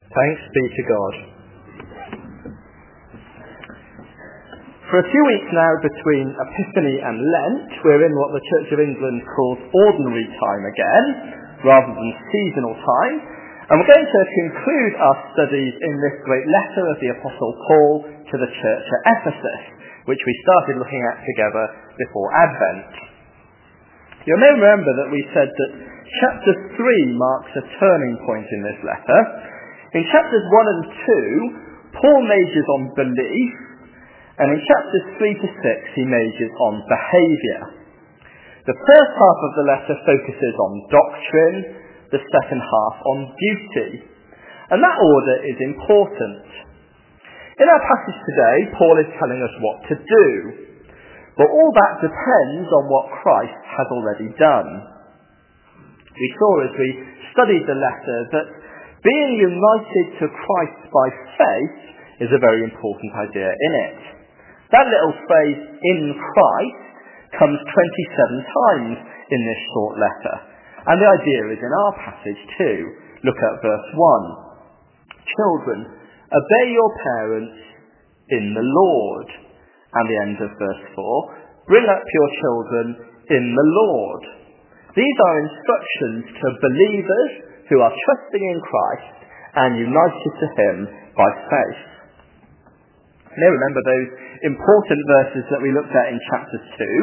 Thanks be to God. For a few weeks now between Epiphany and Lent, we're in what the Church of England calls ordinary time again, rather than seasonal time, and we're going to conclude our studies in this great letter of the Apostle Paul to the church at Ephesus, which we started looking at together before Advent. You may remember that we said that chapter 3 marks a turning point in this letter. In chapters 1 and 2, Paul majors on belief, and in chapters 3 to 6, he majors on behaviour. The first half of the letter focuses on doctrine, the second half on duty, and that order is important. In our passage today, Paul is telling us what to do, but all that depends on what Christ has already done. We saw as we studied the letter that being united to Christ by faith is a very important idea in it. That little phrase, in Christ, comes 27 times in this short letter. And the idea is in our passage too. Look at verse 1. Children, obey your parents in the Lord. And the end of verse 4. Bring up your children in the Lord. These are instructions to believers who are trusting in Christ and united to him by faith. You may remember those important verses that we looked at in chapter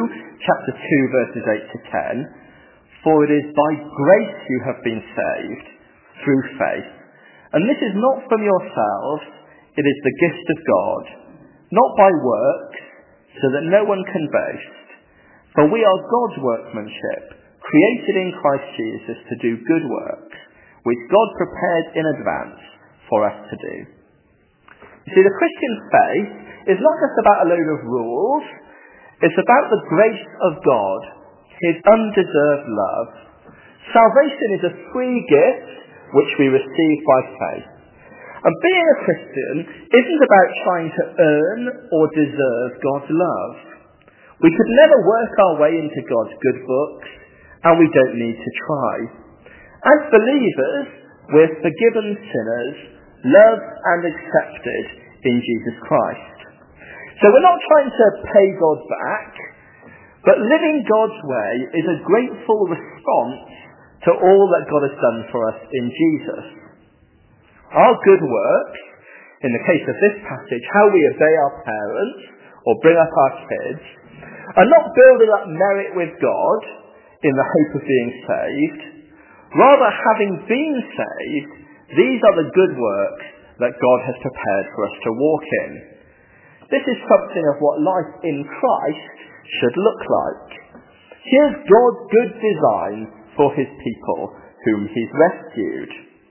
2 verses 8 to 10. For it is by grace you have been saved, through faith. And this is not from yourselves, it is the gift of God, not by works, so that no one can boast. For we are God's workmanship, created in Christ Jesus to do good works, which God prepared in advance for us to do. You see, the Christian faith is not just about a load of rules, it's about the grace of God, his undeserved love. Salvation is a free gift which we receive by faith. And being a Christian isn't about trying to earn or deserve God's love. We could never work our way into God's good books, and we don't need to try. As believers, we're forgiven sinners, loved and accepted in Jesus Christ. So we're not trying to pay God back, but living God's way is a grateful response to all that God has done for us in Jesus. Our good works, in the case of this passage, how we obey our parents or bring up our kids, are not building up merit with God in the hope of being saved. Rather, having been saved, these are the good works that God has prepared for us to walk in. This is something of what life in Christ should look like. Here's God's good design for his people, whom he's rescued.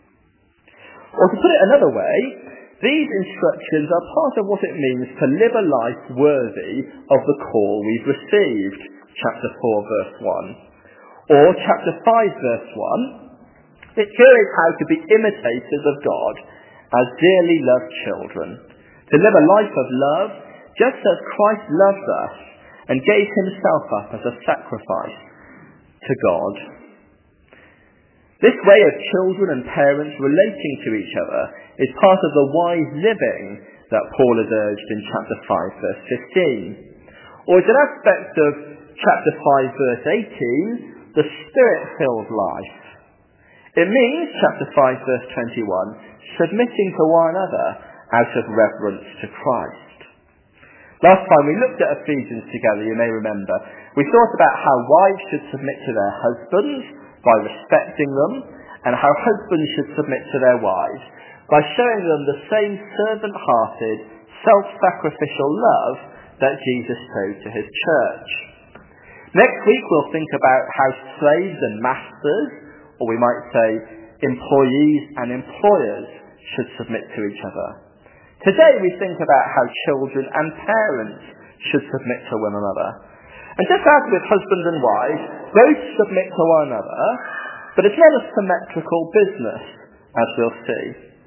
Or to put it another way, these instructions are part of what it means to live a life worthy of the call we've received. Chapter 4, verse 1. Or chapter 5, verse 1. It here is how to be imitators of God as dearly loved children. To live a life of love just as Christ loved us and gave himself up as a sacrifice to God. This way of children and parents relating to each other is part of the wise living that Paul has urged in chapter 5, verse 15. Or it's an aspect of chapter 5, verse 18, the Spirit-filled life. It means, chapter 5, verse 21, submitting to one another out of reverence to Christ. Last time we looked at Ephesians together, you may remember, we thought about how wives should submit to their husbands by respecting them, and how husbands should submit to their wives by showing them the same servant-hearted, self-sacrificial love that Jesus showed to his church. Next week we'll think about how slaves and masters, or we might say employees and employers, should submit to each other. Today we think about how children and parents should submit to one another. And just as with husband and wife, both submit to one another, but it's not a symmetrical business, as we'll see.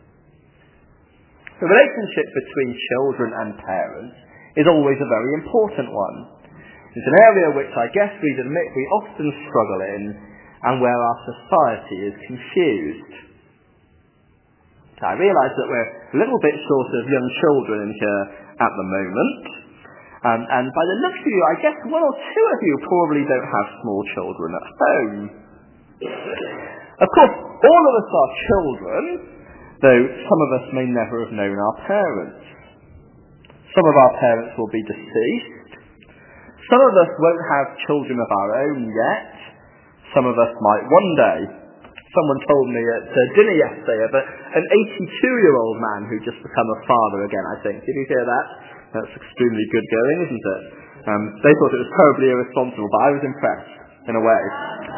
The relationship between children and parents is always a very important one. It's an area which I guess we'd admit we often struggle in, and where our society is confused. I realise that we're a little bit short of young children in here at the moment. And by the looks of you, I guess one or two of you probably don't have small children at home. Of course, all of us are children, though some of us may never have known our parents. Some of our parents will be deceased. Some of us won't have children of our own yet. Some of us might one day. Someone told me at dinner yesterday about an 82-year-old man who'd just become a father again, I think. Did you hear that? That's extremely good going, isn't it? They thought it was terribly irresponsible, but I was impressed, in a way.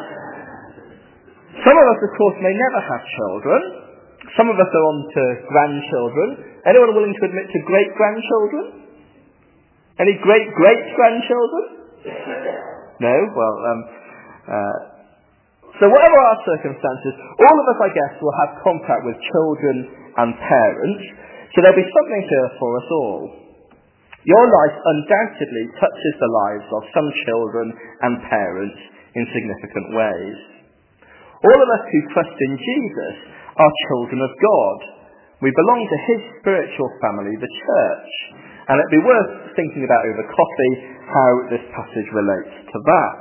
Some of us, of course, may never have children. Some of us are on to grandchildren. Anyone willing to admit to great-grandchildren? Any great-great-grandchildren? No? Well, so whatever our circumstances, all of us, I guess, will have contact with children and parents, so there'll be something here for us all. Your life undoubtedly touches the lives of some children and parents in significant ways. All of us who trust in Jesus are children of God. We belong to his spiritual family, the church, and it'd be worth thinking about over coffee how this passage relates to that.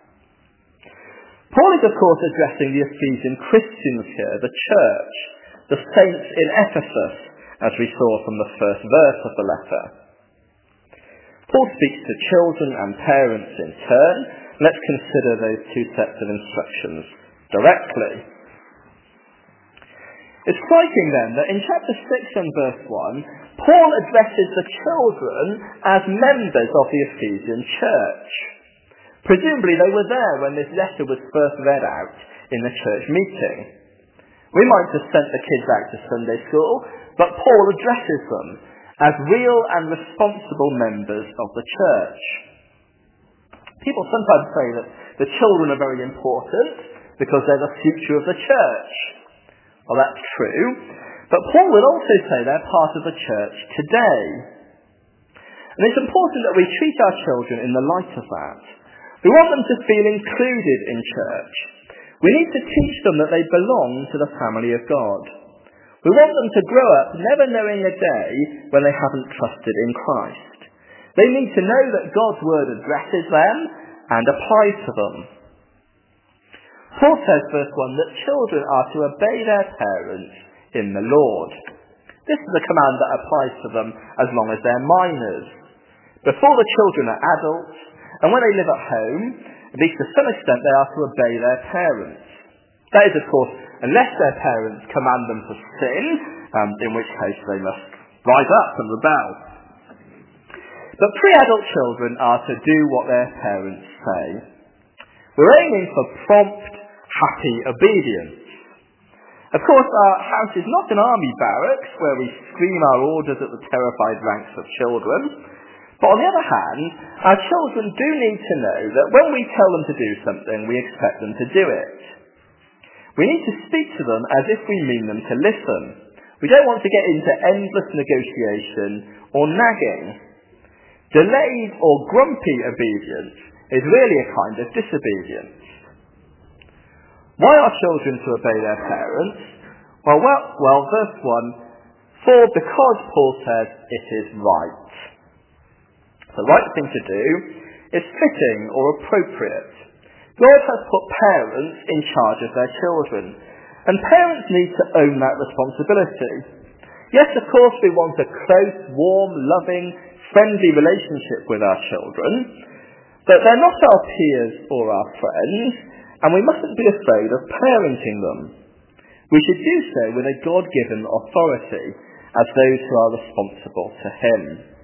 Paul is, of course, addressing the Ephesian Christians here, the church, the saints in Ephesus, as we saw from the first verse of the letter. Paul speaks to children and parents in turn. Let's consider those two sets of instructions directly. It's striking then that in chapter 6 and verse 1, Paul addresses the children as members of the Ephesian church. Presumably they were there when this letter was first read out in the church meeting. We might have sent the kids out to Sunday school, but Paul addresses them as real and responsible members of the church. People sometimes say that the children are very important because they're the future of the church. Well, that's true, but Paul would also say they're part of the church today. And it's important that we treat our children in the light of that. We want them to feel included in church. We need to teach them that they belong to the family of God. We want them to grow up never knowing a day when they haven't trusted in Christ. They need to know that God's word addresses them and applies to them. Paul says, verse 1, that children are to obey their parents in the Lord. This is a command that applies to them as long as they're minors. Before the children are adults, and when they live at home, at least to some extent they are to obey their parents. That is, of course, unless their parents command them to sin, in which case they must rise up and rebel. But pre-adult children are to do what their parents say. We're aiming for prompt, happy obedience. Of course, our house is not an army barracks where we scream our orders at the terrified ranks of children. But on the other hand, our children do need to know that when we tell them to do something, we expect them to do it. We need to speak to them as if we mean them to listen. We don't want to get into endless negotiation or nagging. Delayed or grumpy obedience is really a kind of disobedience. Why are children to obey their parents? Well, verse 1, because Paul says it is right. The right thing to do is fitting or appropriate. God has put parents in charge of their children, and parents need to own that responsibility. Yes, of course, we want a close, warm, loving, friendly relationship with our children, but they're not our peers or our friends, and we mustn't be afraid of parenting them. We should do so with a God-given authority as those who are responsible to him.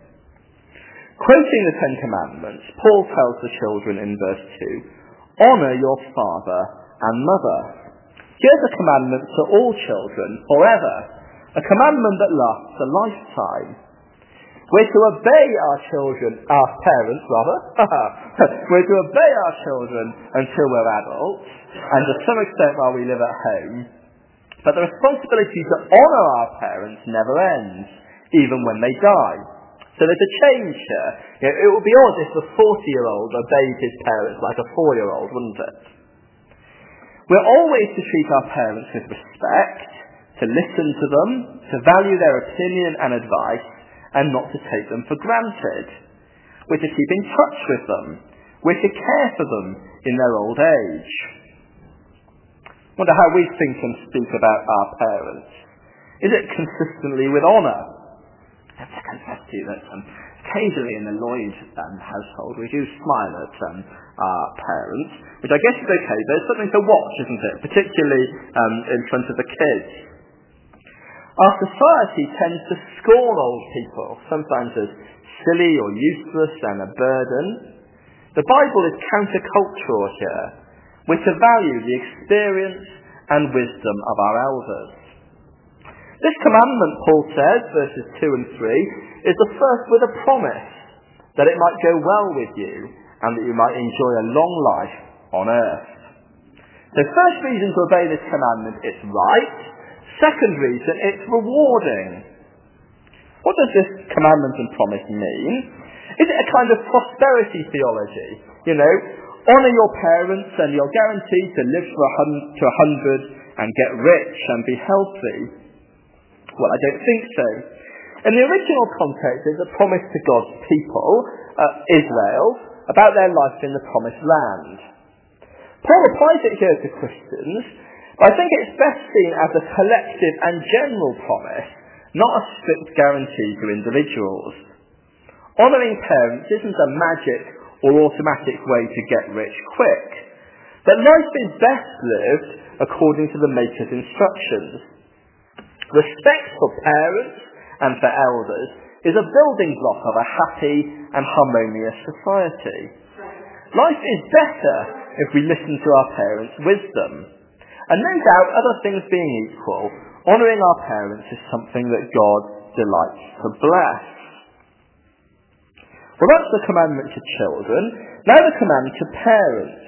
Quoting the Ten Commandments, Paul tells the children in verse 2, "Honour your father and mother." Here's a commandment to all children forever, a commandment that lasts a lifetime. We're to obey our parents, we're to obey our children until we're adults, and to some extent while we live at home. But the responsibility to honour our parents never ends, even when they die. So there's a change here. It would be odd if the 40-year-old obeyed his parents like a 4-year-old, wouldn't it? We're always to treat our parents with respect, to to listen to them, to value their opinion and advice, and not to take them for granted. We're to keep in touch with them. We're to care for them in their old age. I wonder how we think and speak about our parents. Is it consistently with honour? I have to confess to you that occasionally in the Lloyd household we do smile at our parents, which I guess is okay. There's something to watch, isn't it? Particularly in front of the kids. Our society tends to scorn old people, sometimes as silly or useless and a burden. The Bible is countercultural here. We're to value the experience and wisdom of our elders. This commandment, Paul says, verses 2 and 3, is the first with a promise that it might go well with you and that you might enjoy a long life on earth. The first reason to obey this commandment, it's right. Second reason, it's rewarding. What does this commandment and promise mean? Is it a kind of prosperity theology? You know, honour your parents and you're guaranteed to live to 100 and get rich and be healthy. Well, I don't think so. In the original context, it's a promise to God's people, Israel, about their life in the promised land. Paul applies it here to Christians, but I think it's best seen as a collective and general promise, not a strict guarantee to individuals. Honouring parents isn't a magic or automatic way to get rich quick, but life is best lived according to the Maker's instructions. Respect for parents and for elders is a building block of a happy and harmonious society. Life is better if we listen to our parents' wisdom. And no doubt, other things being equal, honouring our parents is something that God delights to bless. Well, that's the commandment to children. Now the command to parents.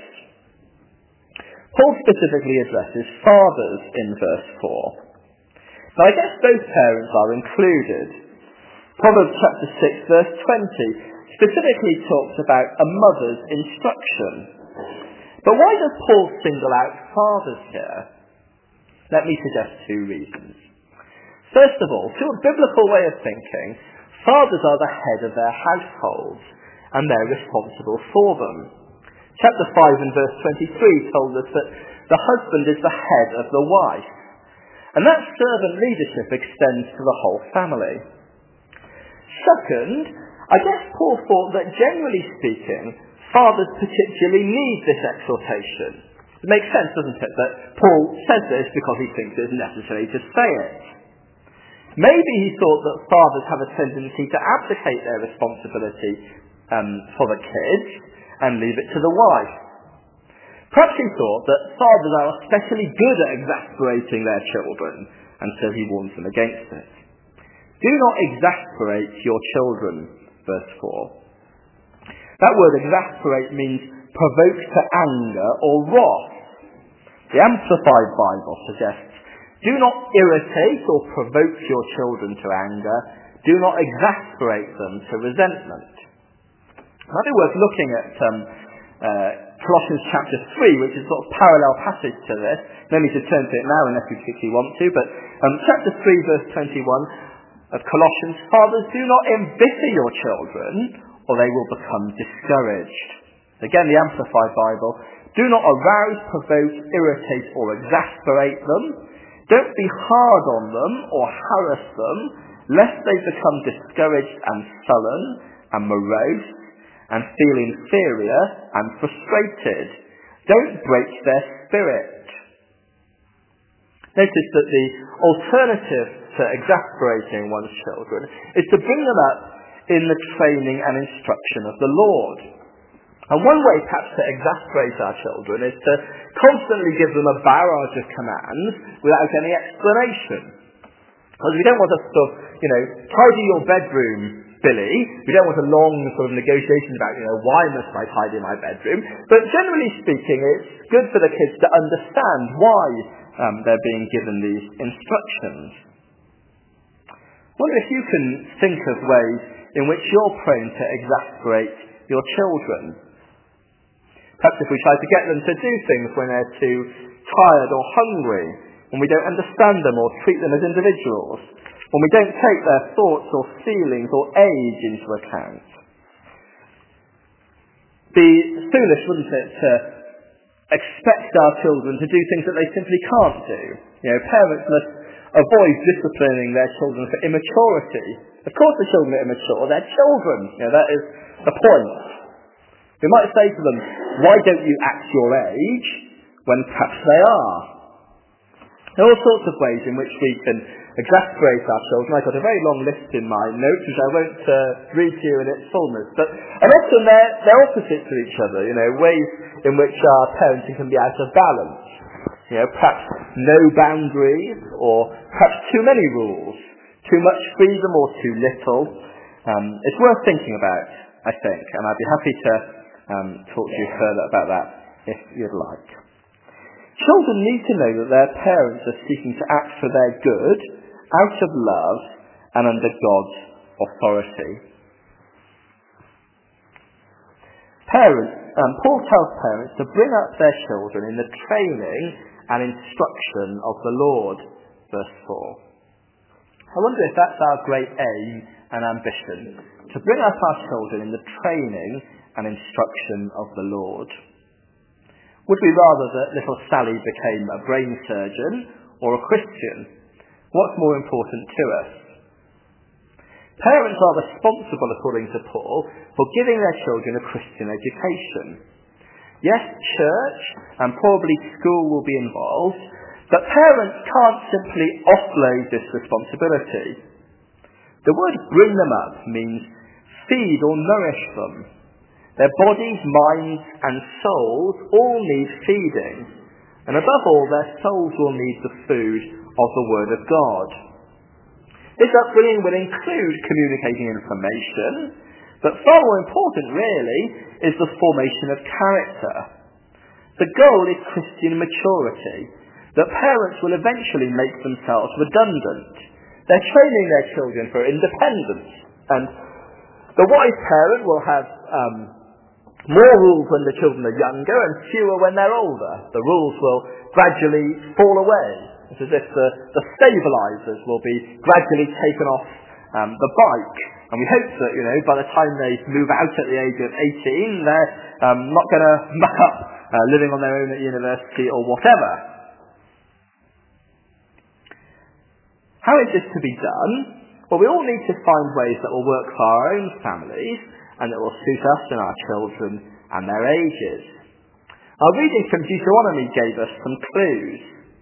Paul specifically addresses fathers in verse 4. Now I guess both parents are included. Proverbs chapter 6 verse 20 specifically talks about a mother's instruction. But why does Paul single out fathers here? Let me suggest two reasons. First of all, to a biblical way of thinking, fathers are the head of their households and they're responsible for them. Chapter 5 and verse 23 told us that the husband is the head of the wife. And that servant leadership extends to the whole family. Second, I guess Paul thought that generally speaking, fathers particularly need this exhortation. It makes sense, doesn't it, that Paul says this because he thinks it's necessary to say it. Maybe he thought that fathers have a tendency to abdicate their responsibility for the kids and leave it to the wife. Perhaps he thought that fathers are especially good at exasperating their children, and so he warns them against it. Do not exasperate your children, verse 4. That word exasperate means provoke to anger or wrath. The Amplified Bible suggests, do not irritate or provoke your children to anger. Do not exasperate them to resentment. It might be worth looking at Colossians chapter 3, which is a sort of parallel passage to this. No need to turn to it now unless you particularly want to, but chapter 3 verse 21 of Colossians, fathers, do not embitter your children, or they will become discouraged. Again, the Amplified Bible, do not arouse, provoke, irritate, or exasperate them. Don't be hard on them or harass them, lest they become discouraged and sullen and morose, and feel inferior and frustrated. Don't break their spirit. Notice that the alternative to exasperating one's children is to bring them up in the training and instruction of the Lord. And one way perhaps to exasperate our children is to constantly give them a barrage of commands without any explanation. Because we don't want to sort of, tidy your bedroom, Billy. We don't want a long sort of negotiation about, why must I tidy my bedroom? But generally speaking, it's good for the kids to understand why they're being given these instructions. I wonder if you can think of ways in which you're prone to exasperate your children. Perhaps if we try to get them to do things when they're too tired or hungry, when we don't understand them or treat them as individuals, when we don't take their thoughts or feelings or age into account. Be foolish, wouldn't it, to expect our children to do things that they simply can't do. Parents must avoid disciplining their children for immaturity. Of course the children are immature, they're children. That is the point. We might say to them, why don't you act your age, when perhaps they are? There are all sorts of ways in which we can exasperate our children. I've got a very long list in my notes, which I won't read to you in its fullness. And often they're opposites to each other, ways in which our parenting can be out of balance. Perhaps no boundaries, or perhaps too many rules, too much freedom or too little. It's worth thinking about, I think, and I'd be happy to talk to you further about that if you'd like. Children need to know that their parents are seeking to act for their good, out of love, and under God's authority. Paul tells parents to bring up their children in the training and instruction of the Lord, verse 4. I wonder if that's our great aim and ambition, to bring up our children in the training and instruction of the Lord. Would we rather that little Sally became a brain surgeon or a Christian? What's more important to us? Parents are responsible, according to Paul, for giving their children a Christian education. Yes, church and probably school will be involved, but parents can't simply offload this responsibility. The word bring them up means feed or nourish them. Their bodies, minds and souls all need feeding. And above all, their souls will need the food of the Word of God. This upbringing will include communicating information, but far more important, really, is the formation of character. The goal is Christian maturity, that parents will eventually make themselves redundant. They're training their children for independence, and the wise parent will have more rules when the children are younger and fewer when they're older. The rules will gradually fall away. It's as if the stabilisers will be gradually taken off the bike. And we hope that, by the time they move out at the age of 18, they're not going to muck up living on their own at university or whatever. How is this to be done? Well, we all need to find ways that will work for our own families and that will suit us and our children and their ages. Our reading from Deuteronomy gave us some clues.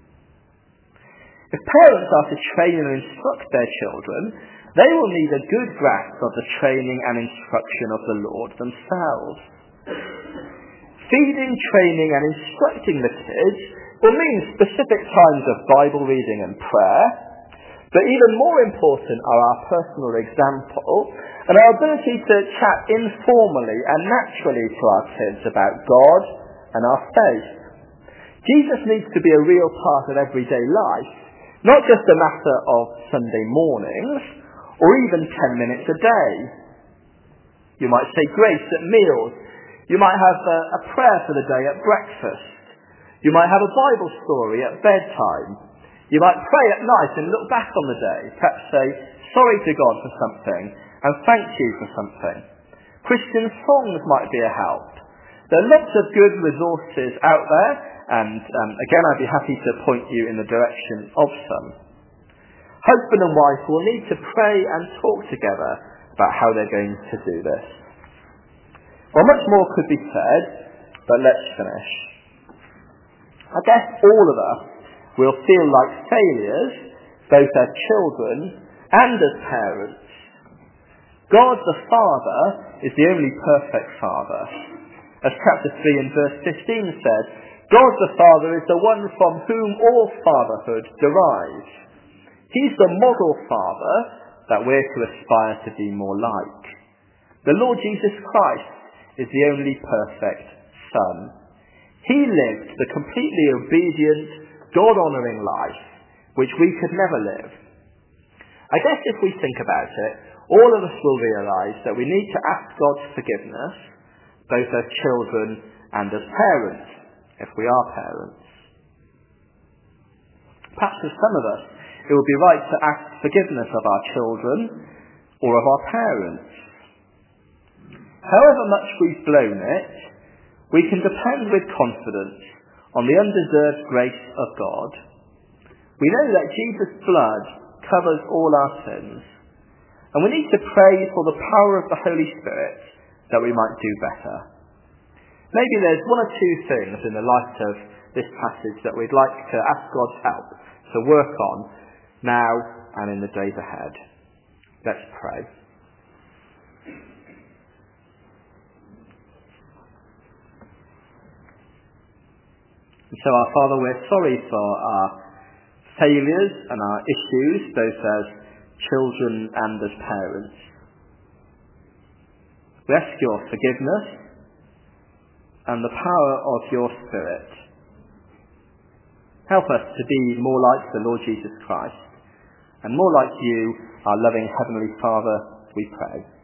If parents are to train and instruct their children, they will need a good grasp of the training and instruction of the Lord themselves. Feeding, training and instructing the kids will mean specific times of Bible reading and prayer, but even more important are our personal example and our ability to chat informally and naturally to our kids about God and our faith. Jesus needs to be a real part of everyday life, not just a matter of Sunday mornings, or even 10 minutes a day. You might say grace at meals. You might have a prayer for the day at breakfast. You might have a Bible story at bedtime. You might pray at night and look back on the day, perhaps say sorry to God for something and thank you for something. Christian songs might be a help. There are lots of good resources out there, and again I'd be happy to point you in the direction of some. Husband and wife will need to pray and talk together about how they're going to do this. Well, much more could be said, but let's finish. I guess all of us will feel like failures, both as children and as parents. God the Father is the only perfect Father. As chapter 3 and verse 15 said, God the Father is the one from whom all fatherhood derives. He's the model father that we're to aspire to be more like. The Lord Jesus Christ is the only perfect Son. He lived the completely obedient, God-honouring life, which we could never live. I guess if we think about it, all of us will realise that we need to ask God's forgiveness, both as children and as parents, if we are parents. Perhaps for some of us, it would be right to ask forgiveness of our children or of our parents. However much we've blown it, we can depend with confidence on the undeserved grace of God. We know that Jesus' blood covers all our sins, and we need to pray for the power of the Holy Spirit that we might do better. Maybe there's one or two things in the light of this passage that we'd like to ask God's help to work on now and in the days ahead. Let's pray. And so, our Father, we're sorry for our failures and our issues, both as children and as parents. We ask your forgiveness and the power of your Spirit. Help us to be more like the Lord Jesus Christ and more like you, our loving Heavenly Father, we pray.